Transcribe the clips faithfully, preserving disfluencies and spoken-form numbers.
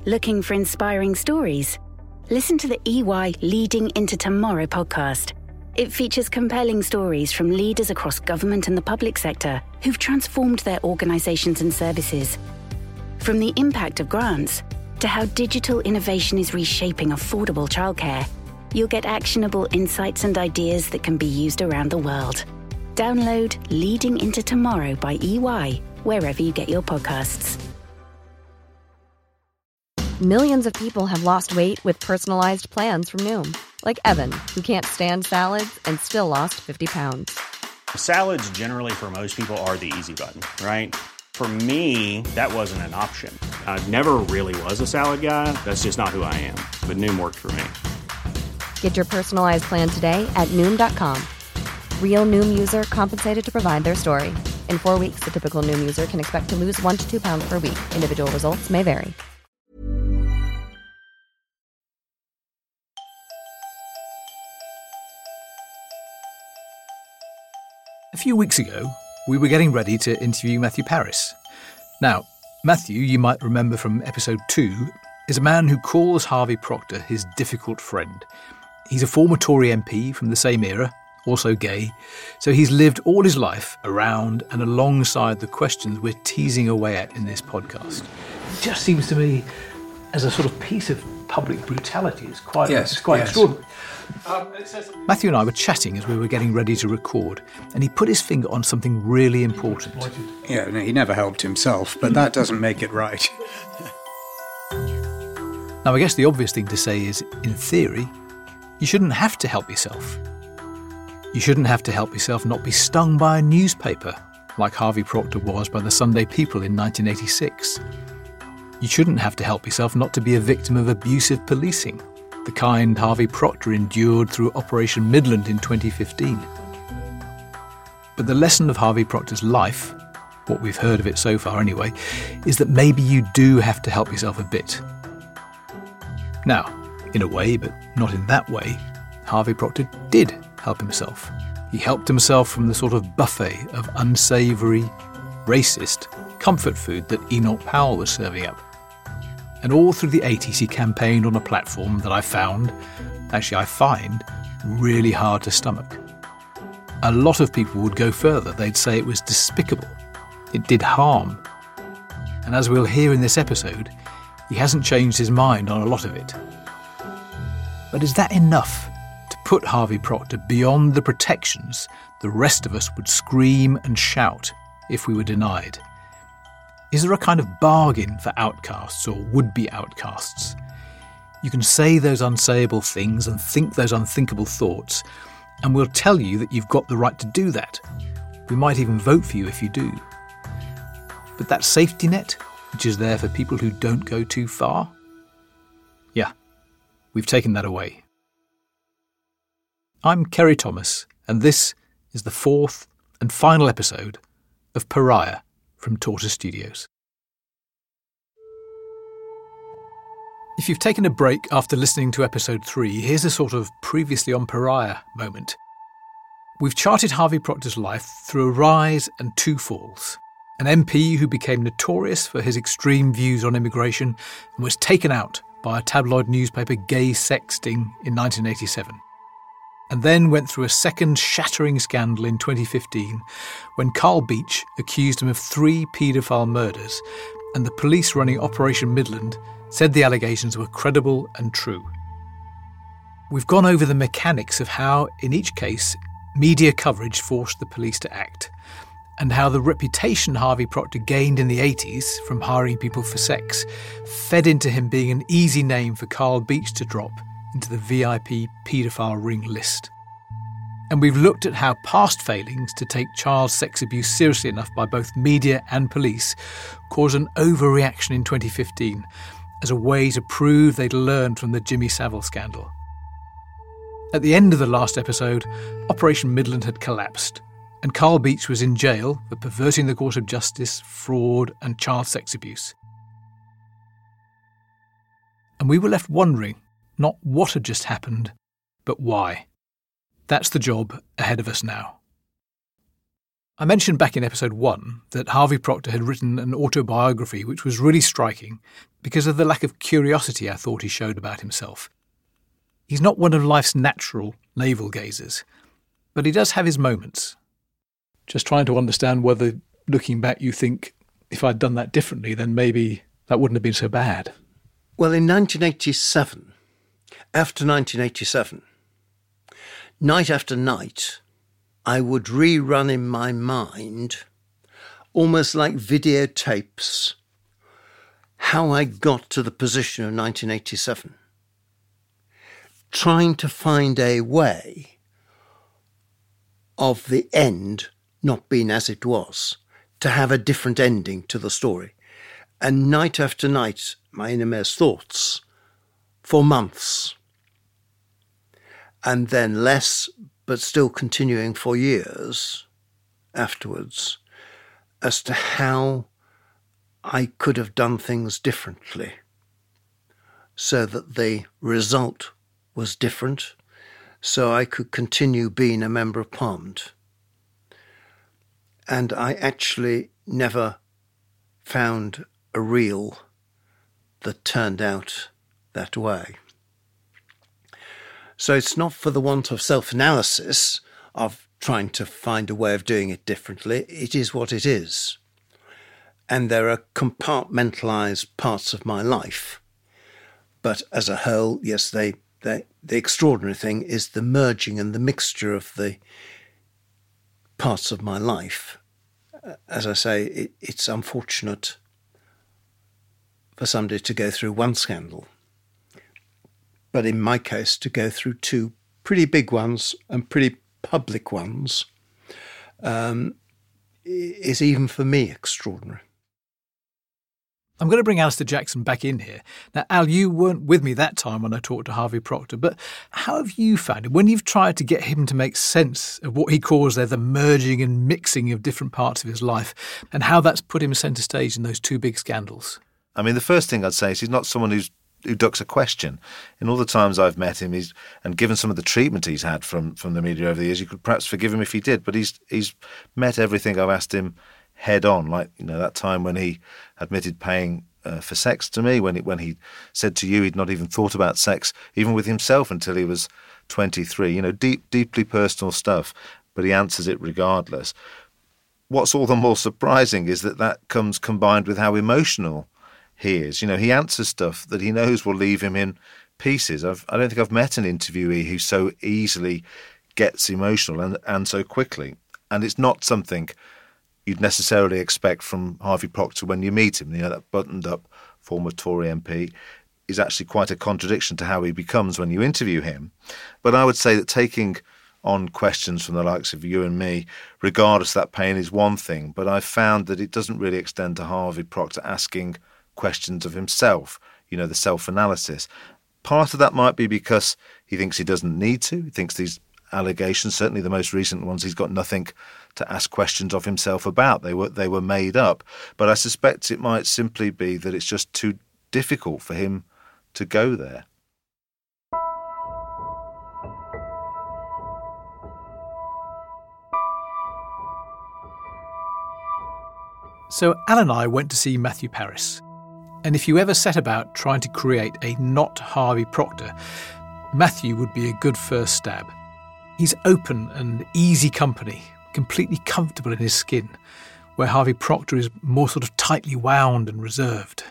Looking for inspiring stories? Listen to the E Y Leading into Tomorrow podcast. It features compelling stories from leaders across government and the public sector who've transformed their organisations and services. From the impact of grants to how digital innovation is reshaping affordable childcare, you'll get actionable insights and ideas that can be used around the world. Download Leading into Tomorrow by E Y wherever you get your podcasts. Millions of people have lost weight with personalized plans from Noom. Like Evan, who can't stand salads and still lost fifty pounds. Salads generally for most people are the easy button, right? For me, that wasn't an option. I never really was a salad guy. That's just not who I am. But Noom worked for me. Get your personalized plan today at Noom dot com. Real Noom user compensated to provide their story. In four weeks, the typical Noom user can expect to lose one to two pounds per week. Individual results may vary. A few weeks ago, we were getting ready to interview Matthew Parris. Now, Matthew, you might remember from episode two, is a man who calls Harvey Procter his difficult friend. He's a former Tory M P from the same era, also gay, so he's lived all his life around and alongside the questions we're teasing away at in this podcast. It just seems to me, as a sort of piece of public brutality, it's quite, yes, it's quite yes. extraordinary. Um, Matthew and I were chatting as we were getting ready to record, and he put his finger on something really important. Yeah, no, he never helped himself, but that doesn't make it right. Now, I guess the obvious thing to say is, in theory, you shouldn't have to help yourself. You shouldn't have to help yourself not be stung by a newspaper, like Harvey Procter was by the Sunday People in nineteen eighty-six. You shouldn't have to help yourself not to be a victim of abusive policing, the kind Harvey Procter endured through Operation Midland in twenty fifteen. But the lesson of Harvey Procter's life, what we've heard of it so far anyway, is that maybe you do have to help yourself a bit. Now, in a way, but not in that way, Harvey Procter did help himself. He helped himself from the sort of buffet of unsavoury, racist comfort food that Enoch Powell was serving up. And all through the eighties he campaigned on a platform that I found, actually I find, really hard to stomach. A lot of people would go further. They'd say it was despicable. It did harm. And as we'll hear in this episode, he hasn't changed his mind on a lot of it. But is that enough to put Harvey Procter beyond the protections the rest of us would scream and shout if we were denied? Is there a kind of bargain for outcasts or would-be outcasts? You can say those unsayable things and think those unthinkable thoughts, and we'll tell you that you've got the right to do that. We might even vote for you if you do. But that safety net, which is there for people who don't go too far? Yeah, we've taken that away. I'm Kerry Thomas, and this is the fourth and final episode of Pariah from Tortoise Studios. If you've taken a break after listening to episode three, here's a sort of previously on Pariah moment. We've charted Harvey Procter's life through a rise and two falls. An M P who became notorious for his extreme views on immigration and was taken out by a tabloid newspaper gay sexting in nineteen eighty-seven. And then went through a second shattering scandal in twenty fifteen when Carl Beech accused him of three paedophile murders, and the police running Operation Midland said the allegations were credible and true. We've gone over the mechanics of how, in each case, media coverage forced the police to act, and how the reputation Harvey Procter gained in the eighties from hiring people for sex fed into him being an easy name for Carl Beech to drop into the V I P paedophile ring list. And we've looked at how past failings to take child sex abuse seriously enough by both media and police caused an overreaction in twenty fifteen as a way to prove they'd learned from the Jimmy Savile scandal. At the end of the last episode, Operation Midland had collapsed, and Carl Beech was in jail for perverting the course of justice, fraud and child sex abuse. And we were left wondering not what had just happened, but why. That's the job ahead of us now. I mentioned back in episode one that Harvey Procter had written an autobiography which was really striking because of the lack of curiosity I thought he showed about himself. He's not one of life's natural navel-gazers, but he does have his moments. Just trying to understand whether, looking back, you think, if I'd done that differently, then maybe that wouldn't have been so bad. Well, in nineteen eighty-seven, after nineteen eighty-seven, night after night, I would rerun in my mind, almost like videotapes, how I got to the position of nineteen eighty-seven, trying to find a way of the end not being as it was, to have a different ending to the story. And night after night, my innermost thoughts, for months, and then less, but still continuing for years afterwards, as to how I could have done things differently so that the result was different, so I could continue being a Member of Parliament. And I actually never found a reel that turned out that way. So it's not for the want of self-analysis of trying to find a way of doing it differently. It is what it is. And there are compartmentalised parts of my life. But as a whole, yes, they, they, the extraordinary thing is the merging and the mixture of the parts of my life. As I say, it, it's unfortunate for somebody to go through one scandal. But in my case, to go through two pretty big ones and pretty public ones um, is even for me extraordinary. I'm going to bring Alistair Jackson back in here. Now, Al, you weren't with me that time when I talked to Harvey Procter, but how have you found it when you've tried to get him to make sense of what he calls there the merging and mixing of different parts of his life, and how that's put him centre stage in those two big scandals? I mean, the first thing I'd say is he's not someone who's who ducks a question. In all the times I've met him, he's and given some of the treatment he's had from, from the media over the years, you could perhaps forgive him if he did, but he's he's met everything I've asked him head on. Like, you know, that time when he admitted paying uh, for sex to me, when he, when he said to you he'd not even thought about sex, even with himself, until he was twenty-three. You know, deep, deeply personal stuff, but he answers it regardless. What's all the more surprising is that that comes combined with how emotional he is. You know, he answers stuff that he knows will leave him in pieces. I've, I don't think I've met an interviewee who so easily gets emotional and, and so quickly. And it's not something you'd necessarily expect from Harvey Procter when you meet him. You know, that buttoned-up former Tory M P is actually quite a contradiction to how he becomes when you interview him. But I would say that taking on questions from the likes of you and me, regardless of that pain, is one thing. But I've found that it doesn't really extend to Harvey Procter asking questions of himself, you know, the self-analysis. Part of that might be because he thinks he doesn't need to. He thinks these allegations, certainly the most recent ones, he's got nothing to ask questions of himself about. They were they were made up. But I suspect it might simply be that it's just too difficult for him to go there. So Al and I went to see Matthew Parris. And if you ever set about trying to create a not Harvey Procter, Matthew would be a good first stab. He's open and easy company, completely comfortable in his skin, where Harvey Procter is more sort of tightly wound and reserved.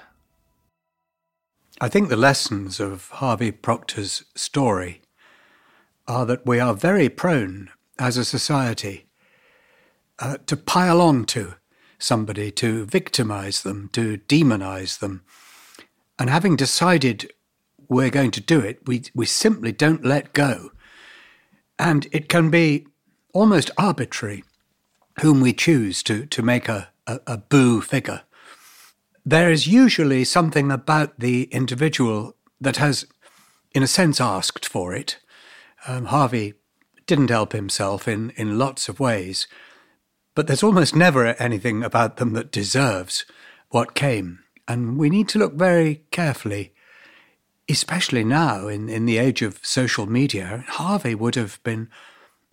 I think the lessons of Harvey Procter's story are that we are very prone as a society uh, to pile on to somebody, to victimise them, to demonise them. And having decided we're going to do it, we we simply don't let go. And it can be almost arbitrary whom we choose to, to make a, a, a boo figure. There is usually something about the individual that has, in a sense, asked for it. Um, Harvey didn't help himself in, in lots of ways, but there's almost never anything about them that deserves what came. And we need to look very carefully, especially now in, in the age of social media. Harvey would have been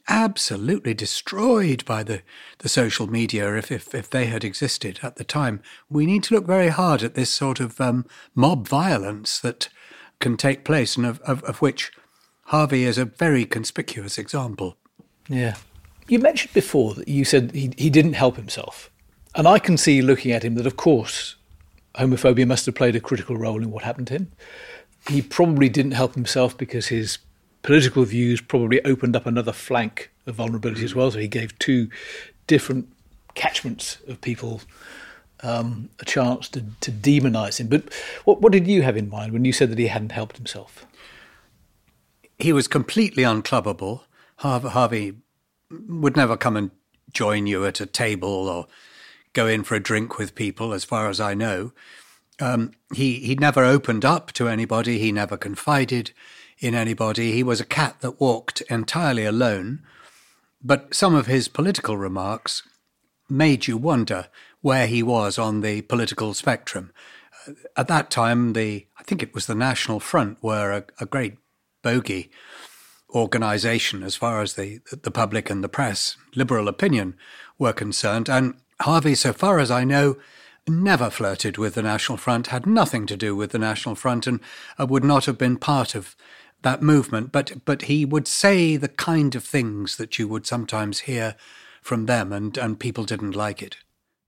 absolutely destroyed by the, the social media if, if, if they had existed at the time. We need to look very hard at this sort of um, mob violence that can take place and of, of, of which Harvey is a very conspicuous example. Yeah. You mentioned before that you said he, he didn't help himself. And I can see looking at him that, of course, homophobia must have played a critical role in what happened to him. He probably didn't help himself because his political views probably opened up another flank of vulnerability as well. So he gave two different catchments of people um, a chance to, to demonise him. But what, what did you have in mind when you said that he hadn't helped himself? He was completely unclubbable. Harvey would never come and join you at a table or go in for a drink with people, as far as I know. Um, he, he never opened up to anybody. He never confided in anybody. He was a cat that walked entirely alone. But some of his political remarks made you wonder where he was on the political spectrum. Uh, at that time, the I think it was the National Front were a, a great bogey organisation as far as the, the public and the press, liberal opinion, were concerned. And Harvey, so far as I know, never flirted with the National Front, had nothing to do with the National Front, and uh, would not have been part of that movement. But but he would say the kind of things that you would sometimes hear from them, and, and people didn't like it.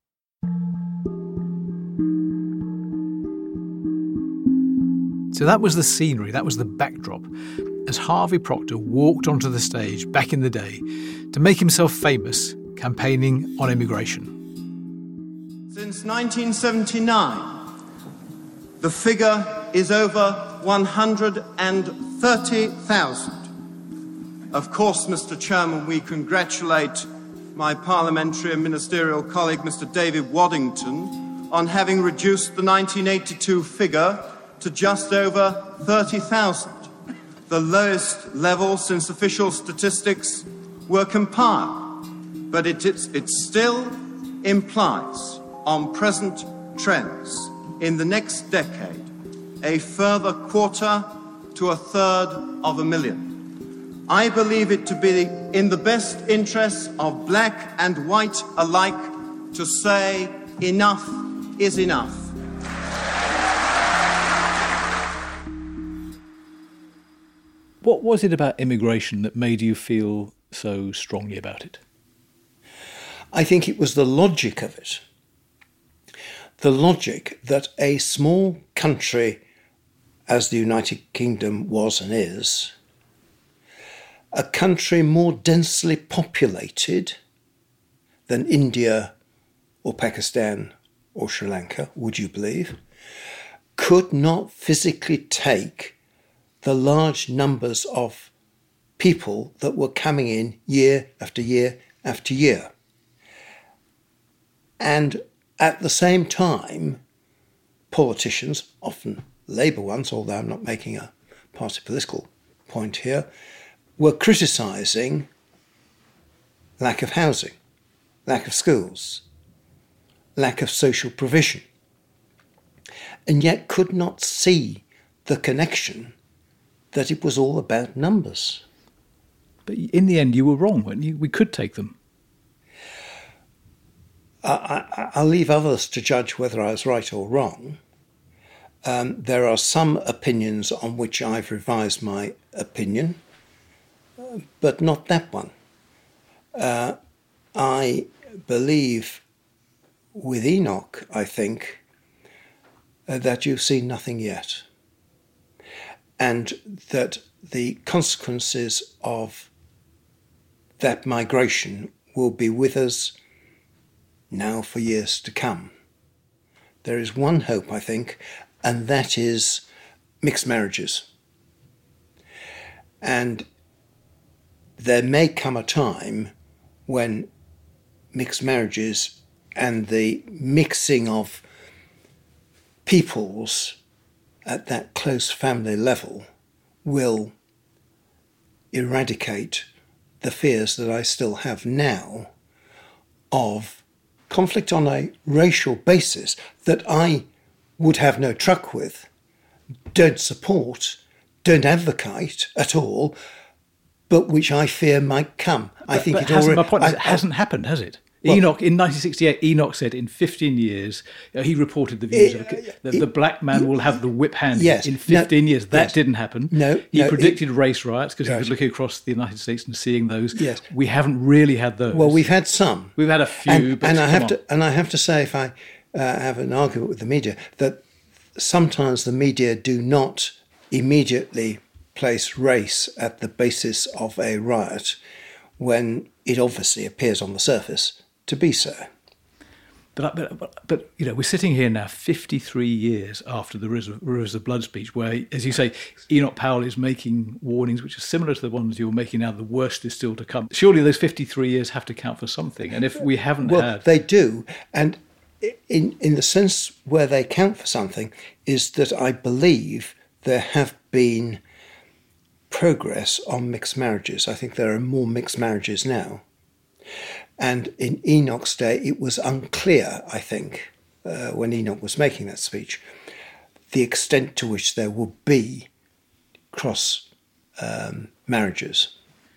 So that was the scenery, that was the backdrop, as Harvey Procter walked onto the stage back in the day to make himself famous, campaigning on immigration. Since nineteen seventy-nine, the figure is over one hundred thirty thousand. Of course, Mister Chairman, we congratulate my parliamentary and ministerial colleague, Mister David Waddington, on having reduced the nineteen eighty-two figure to just over thirty thousand, the lowest level since official statistics were compiled. But it, it, it still implies, on present trends, in the next decade, a further quarter to a third of a million. I believe it to be in the best interests of black and white alike to say enough is enough. What was it about immigration that made you feel so strongly about it? I think it was the logic of it. The logic that a small country, as the United Kingdom was and is, a country more densely populated than India or Pakistan or Sri Lanka, would you believe, could not physically take the large numbers of people that were coming in year after year after year. And at the same time, politicians, often Labour ones, although I'm not making a party political point here, were criticising lack of housing, lack of schools, lack of social provision, and yet could not see the connection that it was all about numbers. But in the end, you were wrong, weren't you? We could take them. I, I, I'll leave others to judge whether I was right or wrong. Um, there are some opinions on which I've revised my opinion, uh, but not that one. Uh, I believe with Enoch, I think, uh, that you've seen nothing yet, and that the consequences of that migration will be with us now for years to come. There is one hope, I think, and that is mixed marriages. And there may come a time when mixed marriages and the mixing of peoples at that close family level will eradicate the fears that I still have now of conflict on a racial basis that I would have no truck with, don't support, don't advocate at all, but which I fear might come. But, I think but it hasn't, already... my point is, I, it hasn't I, happened, has it? Well, Enoch, in nineteen sixty-eight, Enoch said in fifteen years, uh, he reported the views it, of that the black man will have the whip hand yes, in fifteen no, years. That yes. didn't happen. No, He no, predicted it, race riots because right. he was looking across the United States and seeing those. Yes. We haven't really had those. Well, we've had some. We've had a few, and, but and I have on. to and I have to say, if I uh, have an argument with the media, that sometimes the media do not immediately place race at the basis of a riot when it obviously appears on the surface to be so. But, but, but, but you know, we're sitting here now fifty-three years after the Rivers of Blood speech, where, as you say, Enoch Powell is making warnings which are similar to the ones you're making now. The worst is still to come. Surely those fifty-three years have to count for something. And if we haven't well, had... they do. And in, in the sense where they count for something is that I believe there have been progress on mixed marriages. I think there are more mixed marriages now. And in Enoch's day, it was unclear, I think, uh, when Enoch was making that speech, the extent to which there would be cross um, marriages,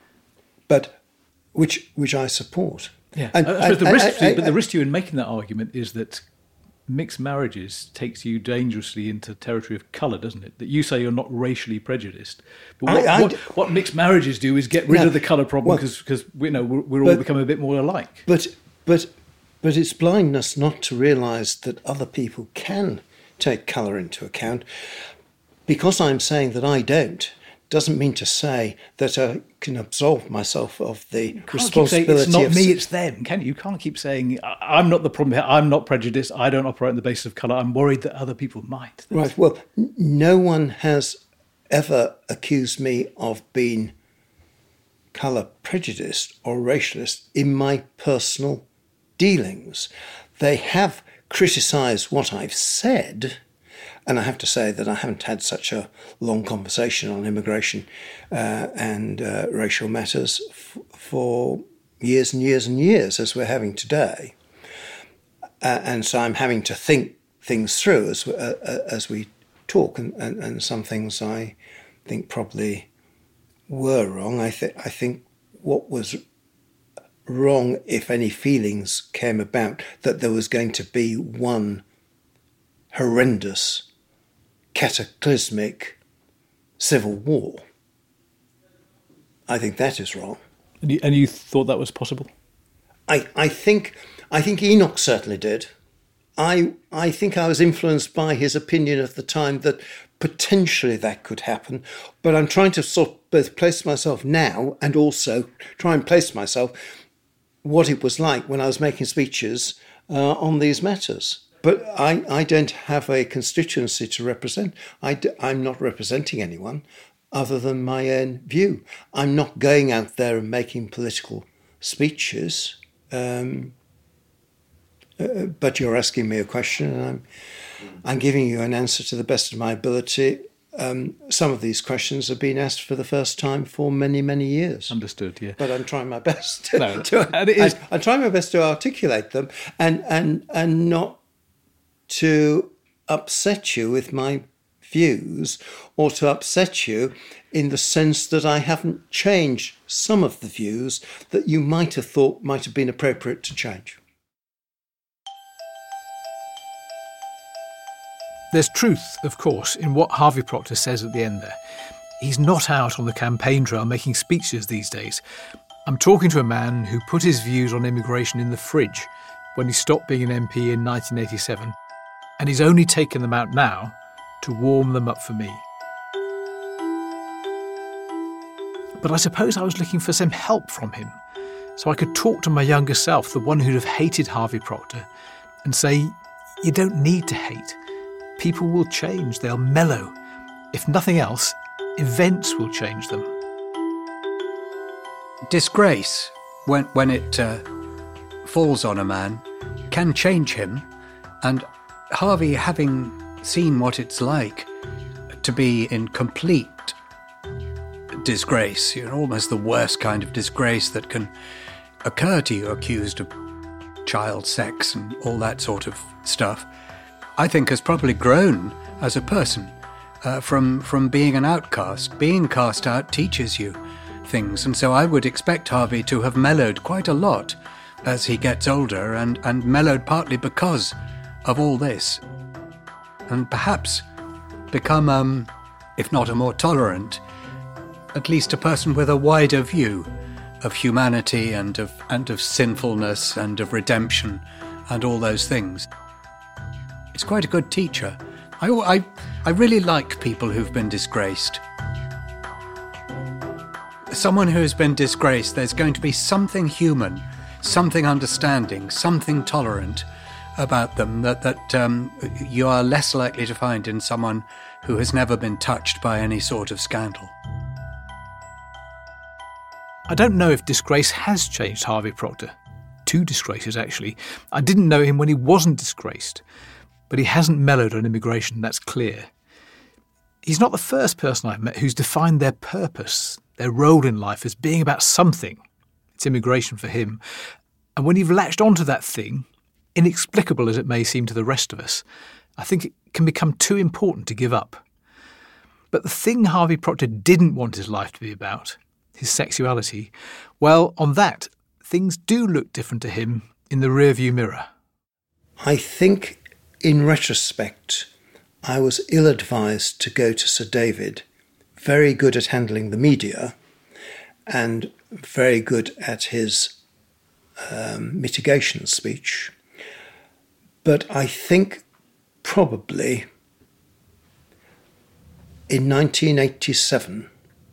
but which which I support. Yeah, and, I suppose and, the risk, and, to, and, but the risk to you in making that argument is that mixed marriages takes you dangerously into territory of colour, doesn't it? That you say you're not racially prejudiced, but what, I, I, what, what mixed marriages do is get rid no, of the colour problem well, because we know we're, we're but, all becoming a bit more alike. But but but it's blindness not to realise that other people can take colour into account. Because I'm saying that I don't, doesn't mean to say that I can absolve myself of the You can't responsibility. Keep saying, it's not of, me, it's them, can you? You can't keep saying, I'm not the problem here, I'm not prejudiced, I don't operate on the basis of colour, I'm worried that other people might. That's... Right, well, n- no one has ever accused me of being colour prejudiced or racialist in my personal dealings. They have criticised what I've said, and I have to say that I haven't had such a long conversation on immigration uh, and uh, racial matters f- for years and years and years as we're having today. Uh, and so I'm having to think things through as uh, as we talk, and, and, and some things I think probably were wrong. I, th- I think what was wrong, if any feelings came about, that there was going to be one horrendous, cataclysmic civil war. I think that is wrong. And you, and you thought that was possible? I, I think I think Enoch certainly did. I I think I was influenced by his opinion at the time that potentially that could happen. But I'm trying to sort of both place myself now and also try and place myself what it was like when I was making speeches uh, on these matters. But I, I don't have a constituency to represent. I d- I'm not representing anyone other than my own view. I'm not going out there and making political speeches. Um, uh, but you're asking me a question, and I'm, I'm giving you an answer to the best of my ability. Um, some of these questions have been asked for the first time for many, many years. Understood, yeah. But I'm trying my best to, No, to and it is... I, I'm trying my best to articulate them and and and not to upset you with my views or to upset you in the sense that I haven't changed some of the views that you might have thought might have been appropriate to change. There's truth, of course, in what Harvey Procter says at the end there. He's not out on the campaign trail making speeches these days. I'm talking to a man who put his views on immigration in the fridge when he stopped being an M P in nineteen eighty-seven, and he's only taken them out now to warm them up for me. But I suppose I was looking for some help from him, so I could talk to my younger self, the one who'd have hated Harvey Procter, and say, you don't need to hate. People will change, they'll mellow. If nothing else, events will change them. Disgrace, when, when it uh, falls on a man, can change him. And Harvey, having seen what it's like to be in complete disgrace, you know, almost the worst kind of disgrace that can occur to you, accused of child sex and all that sort of stuff, I think has probably grown as a person uh, from from being an outcast. Being cast out teaches you things. And so I would expect Harvey to have mellowed quite a lot as he gets older, and, and mellowed partly because of all this. And perhaps become, um, if not a more tolerant, at least a person with a wider view of humanity and of and of sinfulness and of redemption and all those things. It's quite a good teacher. I, I, I really like people who've been disgraced. Someone who has been disgraced, there's going to be something human, something understanding, something tolerant about them that, that um, you are less likely to find in someone who has never been touched by any sort of scandal. I don't know if disgrace has changed Harvey Procter. Two disgraces, actually. I didn't know him when he wasn't disgraced, but he hasn't mellowed on immigration, that's clear. He's not the first person I've met who's defined their purpose, their role in life, as being about something. It's immigration for him. And when you've latched onto that thing, inexplicable as it may seem to the rest of us, I think it can become too important to give up. But the thing Harvey Procter didn't want his life to be about, his sexuality, well, on that, things do look different to him in the rearview mirror. I think, in retrospect, I was ill-advised to go to Sir David, very good at handling the media and very good at his um, mitigation speech. But I think probably in nineteen eighty-seven,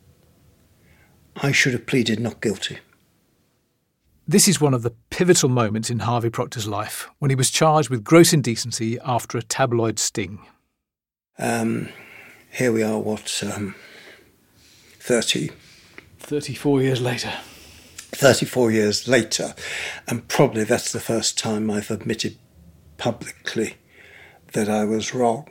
I should have pleaded not guilty. This is one of the pivotal moments in Harvey Procter's life, when he was charged with gross indecency after a tabloid sting. Um, here we are, what, um, thirty? thirty-four years later. thirty-four years later, and probably that's the first time I've admitted publicly that I was wrong.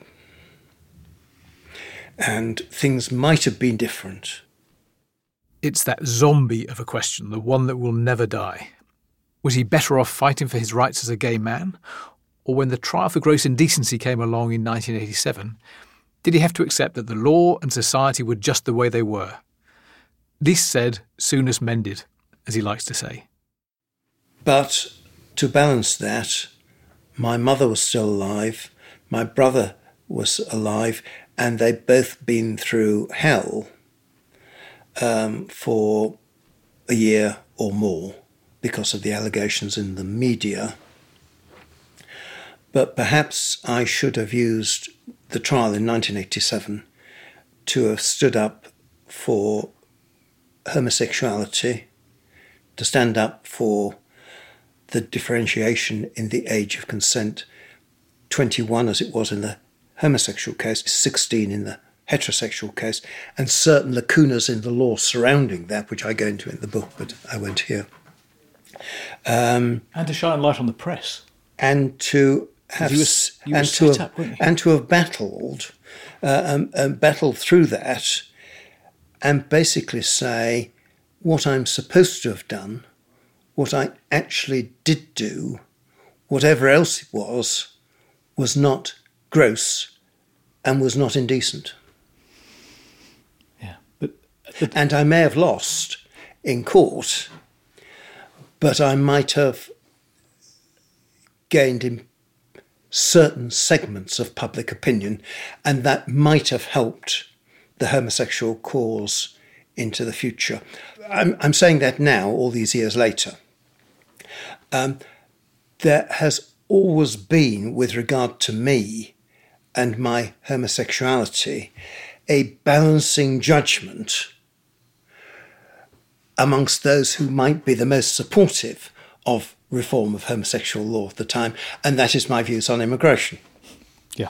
And things might have been different. It's that zombie of a question, the one that will never die. Was he better off fighting for his rights as a gay man? Or when the trial for gross indecency came along in nineteen eighty-seven, did he have to accept that the law and society were just the way they were? Least said, soonest mended, as he likes to say. But to balance that, my mother was still alive, my brother was alive, and they'd both been through hell um, for a year or more because of the allegations in the media. But perhaps I should have used the trial in nineteen eighty-seven to have stood up for homosexuality, to stand up for the differentiation in the age of consent, twenty-one as it was in the homosexual case, sixteen in the heterosexual case, and certain lacunas in the law surrounding that, which I go into in the book, but I won't here. Um, and to shine light on the press. And to have you were, you and, were to set have, up, weren't you? and to have battled, uh, um, um, battled through that, and basically say what I'm supposed to have done, what I actually did do, whatever else it was, was not gross and was not indecent. Yeah, but, but and I may have lost in court, but I might have gained in certain segments of public opinion, and that might have helped the homosexual cause into the future. I'm, I'm saying that now, all these years later. Um, there has always been, with regard to me and my homosexuality, a balancing judgment amongst those who might be the most supportive of reform of homosexual law at the time, and that is my views on immigration. Yeah.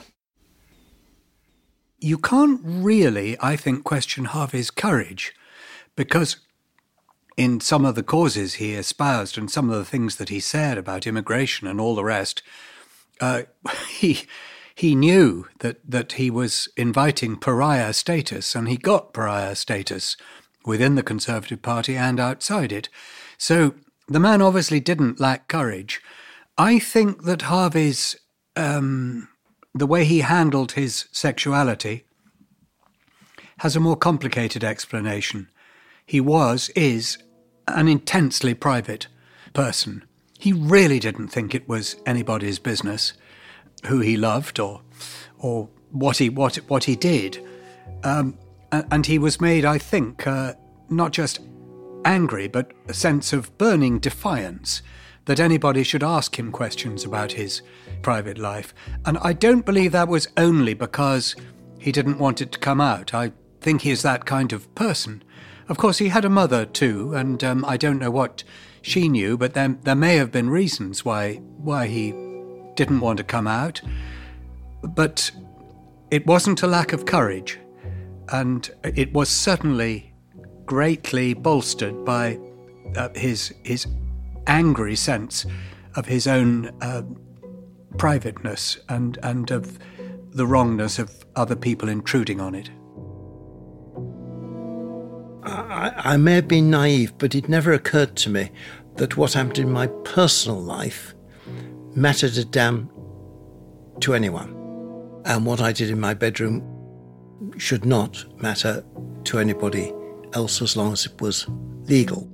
You can't really, I think, question Harvey's courage, because in some of the causes he espoused and some of the things that he said about immigration and all the rest, uh, he he knew that, that he was inviting pariah status, and he got pariah status within the Conservative Party and outside it. So the man obviously didn't lack courage. I think that Harvey's, um, the way he handled his sexuality has a more complicated explanation. he was, is, an intensely private person. He really didn't think it was anybody's business who he loved or or what he what what he did. Um, and he was made, I think, uh, not just angry, but a sense of burning defiance that anybody should ask him questions about his private life. And I don't believe that was only because he didn't want it to come out. I think he is that kind of person. Of course, he had a mother too, and um, I don't know what she knew, but there, there may have been reasons why why he didn't want to come out. But it wasn't a lack of courage, and it was certainly greatly bolstered by uh, his his angry sense of his own uh, privateness and and of the wrongness of other people intruding on it. I, I may have been naive, but it never occurred to me that what happened in my personal life mattered a damn to anyone. And what I did in my bedroom should not matter to anybody else as long as it was legal.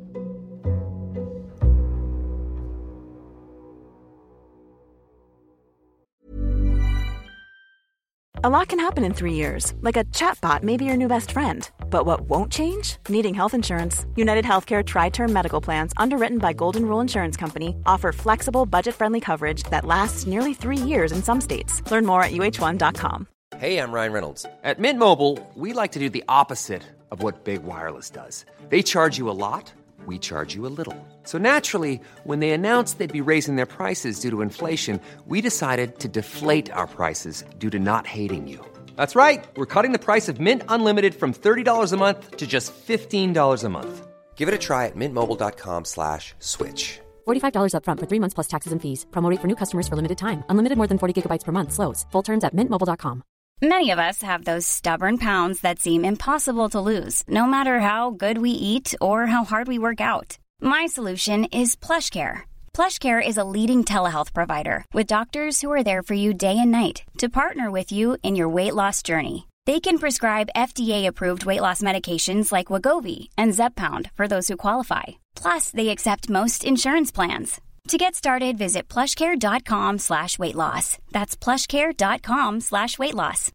A lot can happen in three years, like a chatbot may be your new best friend. But what won't change? Needing health insurance. United Healthcare Tri-Term Medical Plans, underwritten by Golden Rule Insurance Company, offer flexible, budget-friendly coverage that lasts nearly three years in some states. Learn more at U H one dot com. Hey, I'm Ryan Reynolds. At Mint Mobile, we like to do the opposite of what Big Wireless does. They charge you a lot, we charge you a little. So naturally, when they announced they'd be raising their prices due to inflation, we decided to deflate our prices due to not hating you. That's right. We're cutting the price of Mint Unlimited from thirty dollars a month to just fifteen dollars a month. Give it a try at mintmobile.com slash switch. forty-five dollars up front for three months plus taxes and fees. Promo rate for new customers for limited time. Unlimited more than forty gigabytes per month. Slows full terms at mint mobile dot com. Many of us have those stubborn pounds that seem impossible to lose, no matter how good we eat or how hard we work out. My solution is PlushCare. PlushCare is a leading telehealth provider with doctors who are there for you day and night to partner with you in your weight loss journey. They can prescribe F D A-approved weight loss medications like Wegovy and Zepbound for those who qualify. Plus, they accept most insurance plans. To get started, visit plushcare.com slash weight loss. That's plushcare.com slash weight loss.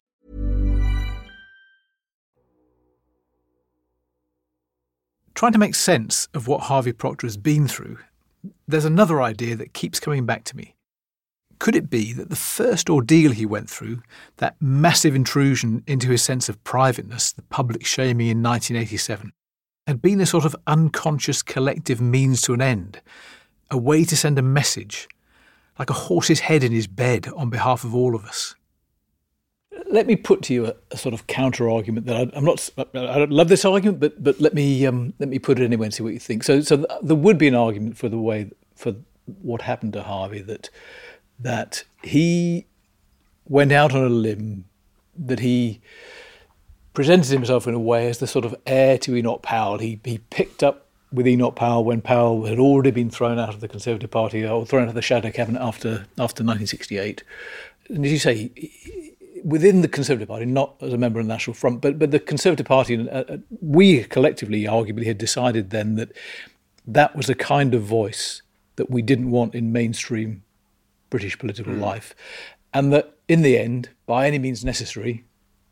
Trying to make sense of what Harvey Procter has been through, there's another idea that keeps coming back to me. Could it be that the first ordeal he went through, that massive intrusion into his sense of privateness, the public shaming in nineteen eighty-seven, had been a sort of unconscious collective means to an end, a way to send a message, like a horse's head in his bed on behalf of all of us? Let me put to you a, a sort of counter-argument that I, I'm not. I don't love this argument, but but let me um, let me put it anyway and see what you think. So so there would be an argument for the way for what happened to Harvey, that that he went out on a limb, that he presented himself in a way as the sort of heir to Enoch Powell. He he picked up with Enoch Powell when Powell had already been thrown out of the Conservative Party or thrown out of the shadow cabinet after after nineteen sixty-eight. And as you say, within the Conservative Party, not as a member of the National Front, but but the Conservative Party, uh, we collectively arguably had decided then that that was the kind of voice that we didn't want in mainstream British political mm. life, and that in the end, by any means necessary,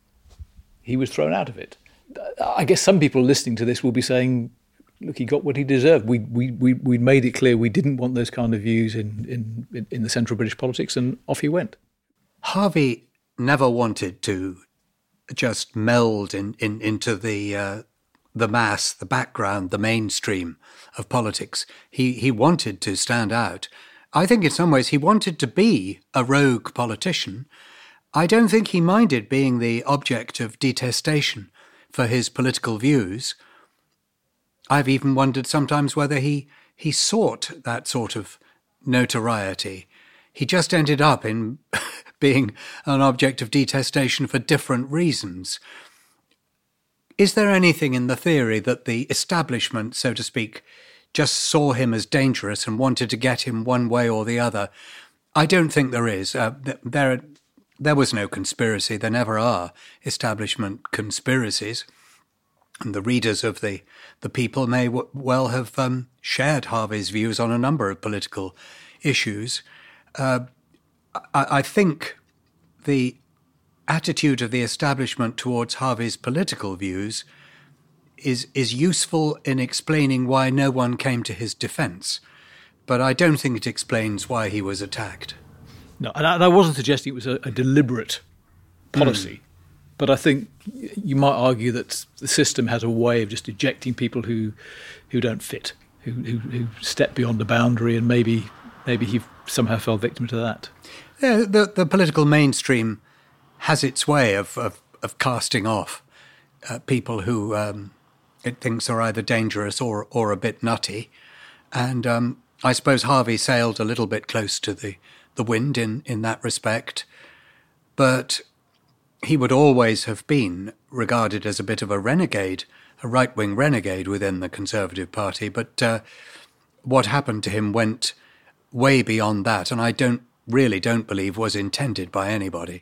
he was thrown out of it. I guess some people listening to this will be saying, look, he got what he deserved. We we we we made it clear we didn't want those kind of views in in, in the central British politics, and off he went. Harvey never wanted to just meld in, in into the uh, the mass, the background, the mainstream of politics. He he wanted to stand out. I think in some ways he wanted to be a rogue politician. I don't think he minded being the object of detestation for his political views. I've even wondered sometimes whether he, he sought that sort of notoriety. He just ended up in being an object of detestation for different reasons. Is there anything in the theory that the establishment, so to speak, just saw him as dangerous and wanted to get him one way or the other? I don't think there is. Uh, there, there was no conspiracy. There never are establishment conspiracies. And the readers of the, the People may w- well have um, shared Harvey's views on a number of political issues. Uh, I, I think the attitude of the establishment towards Harvey's political views is is useful in explaining why no one came to his defence, but I don't think it explains why he was attacked. No, and I, and I wasn't suggesting it was a, a deliberate policy, mm. but I think you might argue that the system has a way of just ejecting people who who don't fit, who who, who step beyond the boundary, and maybe maybe he somehow fell victim to that. Yeah, the the political mainstream has its way of of, of casting off uh, people who um, it thinks are either dangerous or or a bit nutty, and um, I suppose Harvey sailed a little bit close to the, the wind in, in that respect, but he would always have been regarded as a bit of a renegade, a right-wing renegade within the Conservative Party, but uh, what happened to him went way beyond that, and I don't really don't believe was intended by anybody.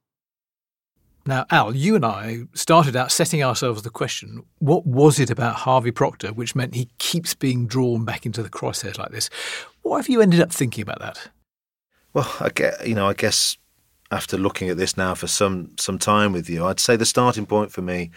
Now, Al, you and I started out setting ourselves the question, what was it about Harvey Proctor which meant he keeps being drawn back into the crosshairs like this? What have you ended up thinking about that? Well, I get, you know, I guess after looking at this now for some, some time with you, I'd say the starting point for me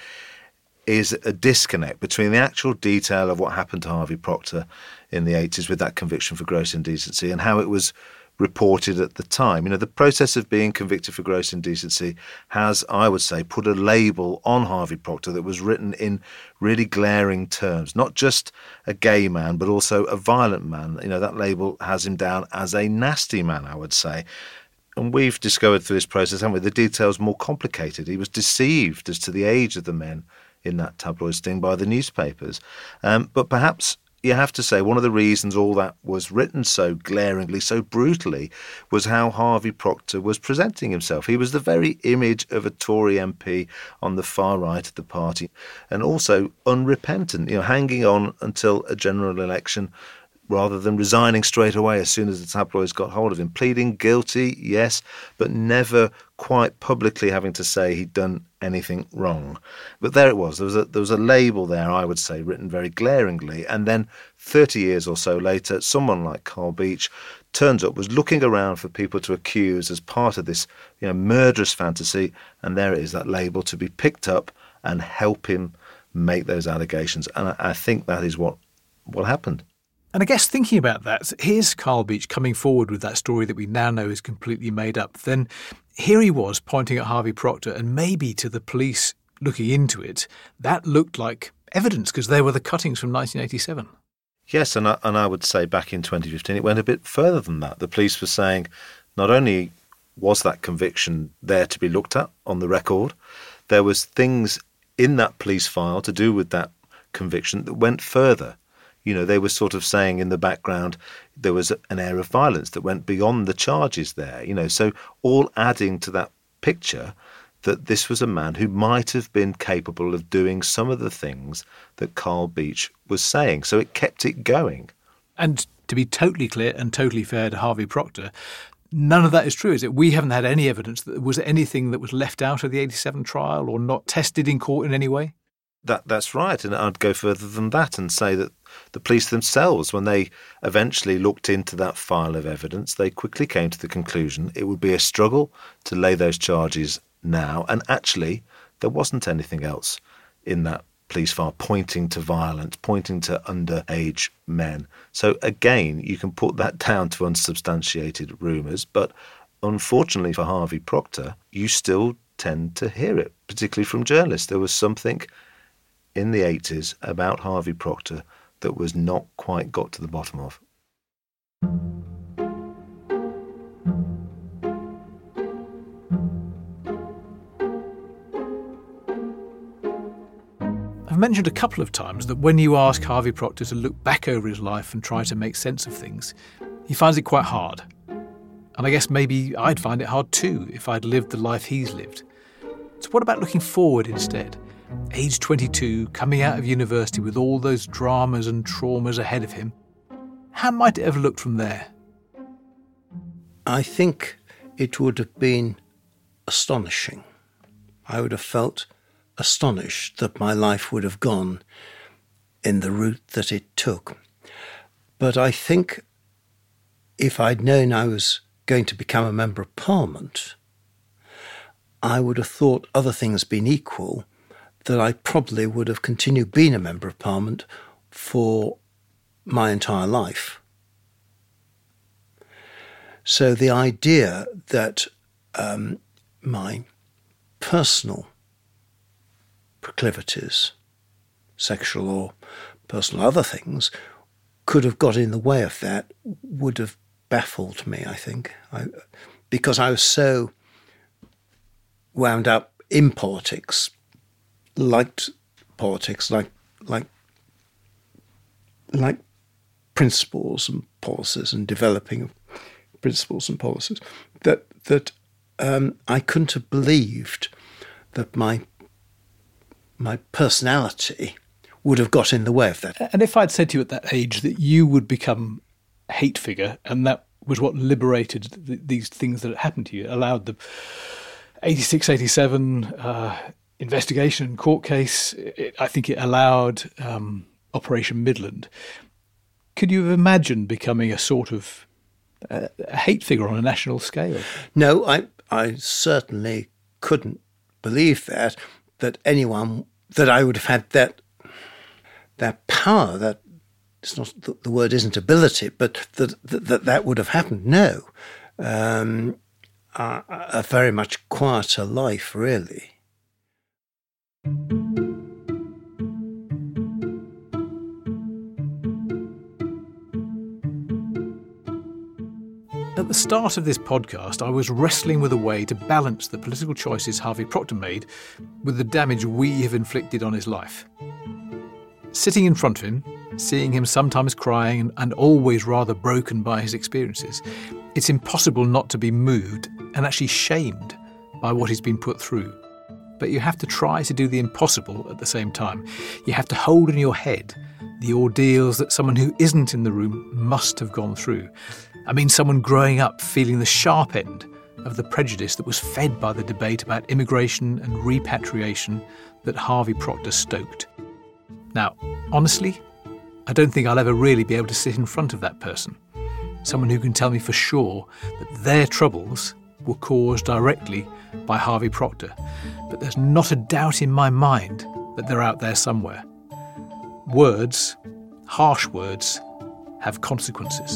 is a disconnect between the actual detail of what happened to Harvey Proctor in the eighties with that conviction for gross indecency and how it was reported at the time. You know, the process of being convicted for gross indecency has, I would say, put a label on Harvey Proctor that was written in really glaring terms, not just a gay man, but also a violent man. You know, that label has him down as a nasty man, I would say. And we've discovered through this process, haven't we, the details more complicated. He was deceived as to the age of the men in that tabloid sting by the newspapers. Um, but perhaps you have to say one of the reasons all that was written so glaringly, so brutally, was how Harvey Proctor was presenting himself. He was the very image of a Tory M P on the far right of the party, and also unrepentant, you know, hanging on until a general election rather than resigning straight away as soon as the tabloids got hold of him. Pleading guilty, yes, but never quite publicly having to say he'd done anything wrong. But there it was. There was a, there was a label there, I would say, written very glaringly. And then thirty years or so later, someone like Carl Beech turns up, was looking around for people to accuse as part of this, you know, murderous fantasy. And there it is, that label to be picked up and help him make those allegations. And I, I think that is what, what happened. And I guess thinking about that, here's Carl Beech coming forward with that story that we now know is completely made up. Then here he was pointing at Harvey Proctor, and maybe to the police looking into it, that looked like evidence because they were the cuttings from nineteen eighty-seven. Yes, and I, and I would say back in twenty fifteen it went a bit further than that. The police were saying not only was that conviction there to be looked at on the record, there was things in that police file to do with that conviction that went further. You know, they were sort of saying in the background there was an air of violence that went beyond the charges there, you know, so all adding to that picture that this was a man who might have been capable of doing some of the things that Carl Beech was saying. So it kept it going. And to be totally clear and totally fair to Harvey Proctor, none of that is true, is it? We haven't had any evidence that there was anything that was left out of the eighty-seven trial or not tested in court in any way? That That's right, and I'd go further than that and say that the police themselves, when they eventually looked into that file of evidence, they quickly came to the conclusion it would be a struggle to lay those charges now, and actually there wasn't anything else in that police file pointing to violence, pointing to underage men. So again, you can put that down to unsubstantiated rumours, but unfortunately for Harvey Proctor, you still tend to hear it, particularly from journalists. There was something in the eighties about Harvey Proctor that was not quite got to the bottom of. I've mentioned a couple of times that when you ask Harvey Proctor to look back over his life and try to make sense of things, he finds it quite hard. And I guess maybe I'd find it hard too if I'd lived the life he's lived. So what about looking forward instead? Age twenty-two, coming out of university with all those dramas and traumas ahead of him. How might it have looked from there? I think it would have been astonishing. I would have felt astonished that my life would have gone in the route that it took. But I think if I'd known I was going to become a Member of Parliament, I would have thought, other things being equal, that I probably would have continued being a Member of Parliament for my entire life. So the idea that um, my personal proclivities, sexual or personal other things, could have got in the way of that would have baffled me, I think, I, because I was so wound up in politics, liked politics, like like like principles and policies and developing principles and policies, that that um, I couldn't have believed that my my personality would have got in the way of that. And if I'd said to you at that age that you would become a hate figure, and that was what liberated the, these things that had happened to you, allowed the eighty-six eighty-seven uh, investigation and court case, it, I think it allowed um, Operation Midland. Could you have imagined becoming a sort of uh, a hate figure on a national scale? No, I I certainly couldn't believe that, that anyone, that I would have had that that power, that it's not, the, the word isn't ability, but that that, that, that would have happened. No. Um, a, a very much quieter life, really. At the start of this podcast, I was wrestling with a way to balance the political choices Harvey Procter made with the damage we have inflicted on his life. Sitting in front of him, seeing him sometimes crying and always rather broken by his experiences, it's impossible not to be moved and actually shamed by what he's been put through. But you have to try to do the impossible at the same time. You have to hold in your head the ordeals that someone who isn't in the room must have gone through. I mean, someone growing up feeling the sharp end of the prejudice that was fed by the debate about immigration and repatriation that Harvey Procter stoked. Now, honestly, I don't think I'll ever really be able to sit in front of that person, someone who can tell me for sure that their troubles were caused directly by Harvey Procter. But there's not a doubt in my mind that they're out there somewhere. Words, harsh words, have consequences.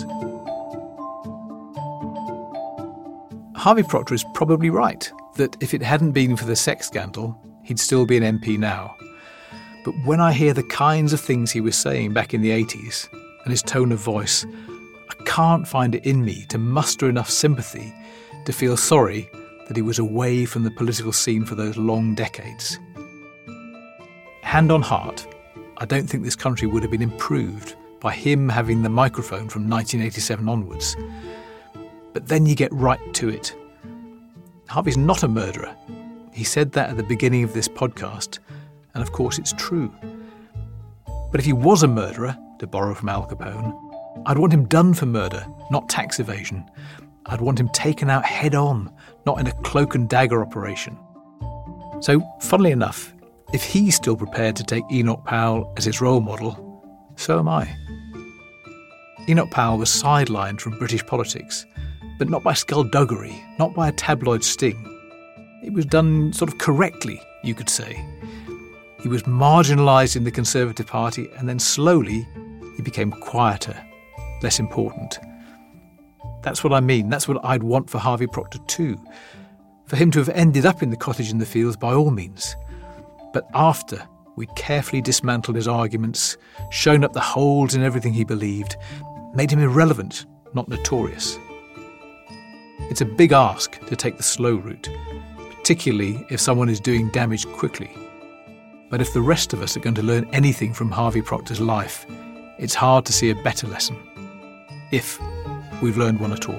Harvey Procter is probably right that if it hadn't been for the sex scandal, he'd still be an M P now. But when I hear the kinds of things he was saying back in the eighties and his tone of voice, I can't find it in me to muster enough sympathy to feel sorry that he was away from the political scene for those long decades. Hand on heart, I don't think this country would have been improved by him having the microphone from nineteen eighty-seven onwards. But then you get right to it. Harvey's not a murderer. He said that at the beginning of this podcast, and of course it's true. But if he was a murderer, to borrow from Al Capone, I'd want him done for murder, not tax evasion. I'd want him taken out head on, not in a cloak and dagger operation. So, funnily enough, if he's still prepared to take Enoch Powell as his role model, so am I. Enoch Powell was sidelined from British politics, but not by skullduggery, not by a tabloid sting. It was done sort of correctly, you could say. He was marginalised in the Conservative Party, and then slowly he became quieter, less important. That's what I mean. That's what I'd want for Harvey Procter too. For him to have ended up in the cottage in the fields, by all means. But after we'd carefully dismantled his arguments, shown up the holes in everything he believed, made him irrelevant, not notorious. It's a big ask to take the slow route, particularly if someone is doing damage quickly. But if the rest of us are going to learn anything from Harvey Procter's life, it's hard to see a better lesson, if we've learned one at all.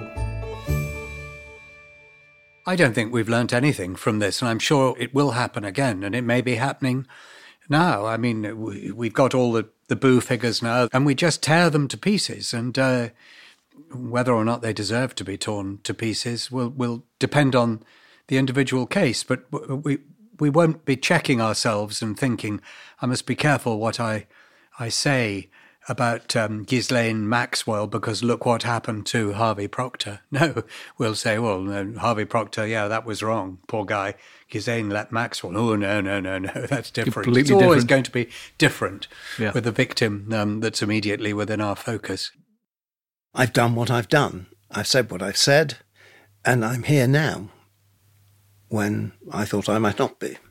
I don't think we've learnt anything from this, and I'm sure it will happen again, and it may be happening now. I mean, we've got all the, the boo figures now, and we just tear them to pieces, and uh, whether or not they deserve to be torn to pieces will, will depend on the individual case. But we we won't be checking ourselves and thinking, I must be careful what I I say about um, Ghislaine Maxwell because look what happened to Harvey Procter. No, we'll say, well, no, Harvey Procter, yeah, that was wrong. Poor guy. Ghislaine Maxwell. Oh, no, no, no, no, that's different. Completely it's always different. going to be different yeah. with the victim um, that's immediately within our focus. I've done what I've done. I've said what I've said, and I'm here now when I thought I might not be.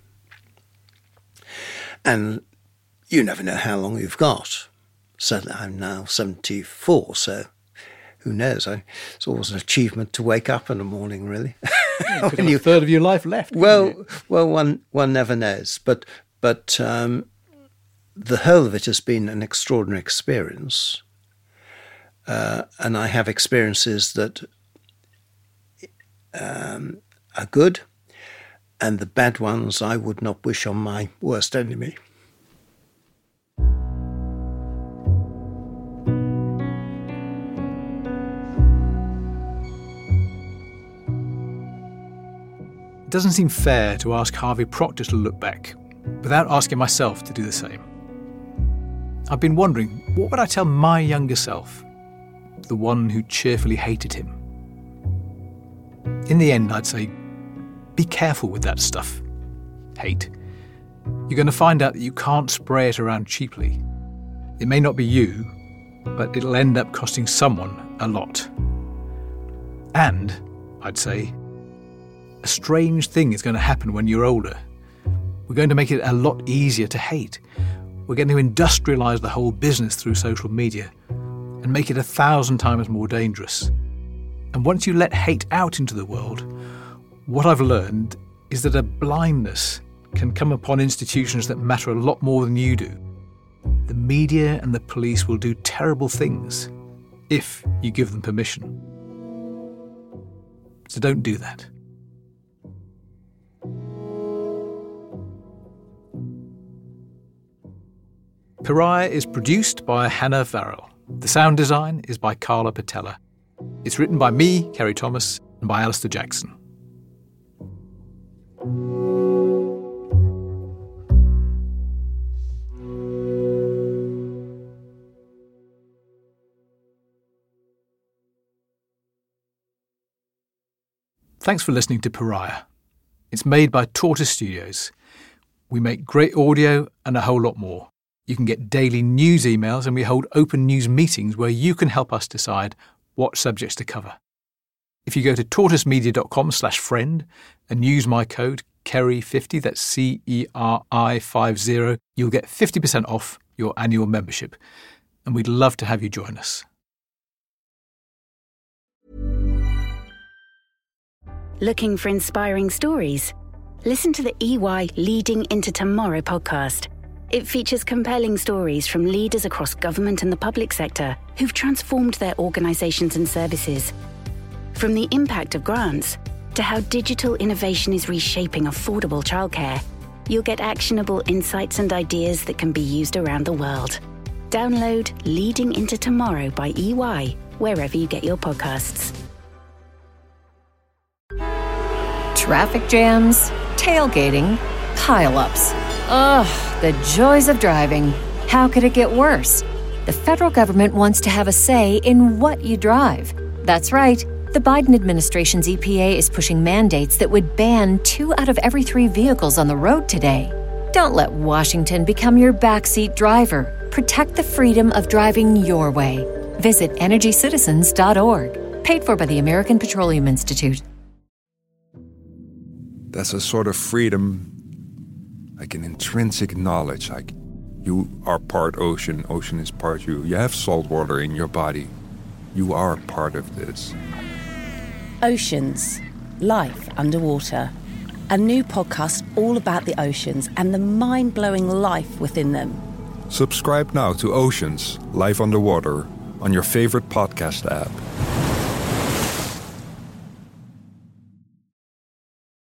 And you never know how long you've got. Certainly I'm now seventy-four, so who knows? I, it's always an achievement to wake up in the morning, really. You could have a third of your life left. Well, well, one one never knows. But but um, the whole of it has been an extraordinary experience, uh, and I have experiences that um, are good, and the bad ones I would not wish on my worst enemy. It doesn't seem fair to ask Harvey Procter to look back without asking myself to do the same. I've been wondering, what would I tell my younger self, the one who cheerfully hated him? In the end, I'd say, be careful with that stuff. Hate. You're going to find out that you can't spray it around cheaply. It may not be you, but it'll end up costing someone a lot. And, I'd say, a strange thing is going to happen when you're older. We're going to make it a lot easier to hate. We're going to industrialise the whole business through social media and make it a thousand times more dangerous. And once you let hate out into the world, what I've learned is that a blindness can come upon institutions that matter a lot more than you do. The media and the police will do terrible things if you give them permission. So don't do that. Pariah is produced by Hannah Varrell. The sound design is by Carla Patella. It's written by me, Kerry Thomas, and by Alistair Jackson. Thanks for listening to Pariah. It's made by Tortoise Studios. We make great audio and a whole lot more. You can get daily news emails and we hold open news meetings where you can help us decide what subjects to cover. If you go to tortoisemedia.com slash friend and use my code Kerry fifty, that's C E R I fifty, you'll get fifty percent off your annual membership. And we'd love to have you join us. Looking for inspiring stories? Listen to the E Y Leading into Tomorrow podcast. It features compelling stories from leaders across government and the public sector who've transformed their organisations and services. From the impact of grants to how digital innovation is reshaping affordable childcare, you'll get actionable insights and ideas that can be used around the world. Download Leading into Tomorrow by E Y wherever you get your podcasts. Traffic jams, tailgating, pile-ups. Ugh, the joys of driving. How could it get worse? The federal government wants to have a say in what you drive. That's right. The Biden administration's E P A is pushing mandates that would ban two out of every three vehicles on the road today. Don't let Washington become your backseat driver. Protect the freedom of driving your way. Visit energy citizens dot org. Paid for by the American Petroleum Institute. There's a sort of freedom, like an intrinsic knowledge, like you are part ocean, ocean is part you. You have salt water in your body. You are part of this. Oceans, life underwater. A new podcast all about the oceans and the mind-blowing life within them. Subscribe now to Oceans, Life Underwater, on your favorite podcast app.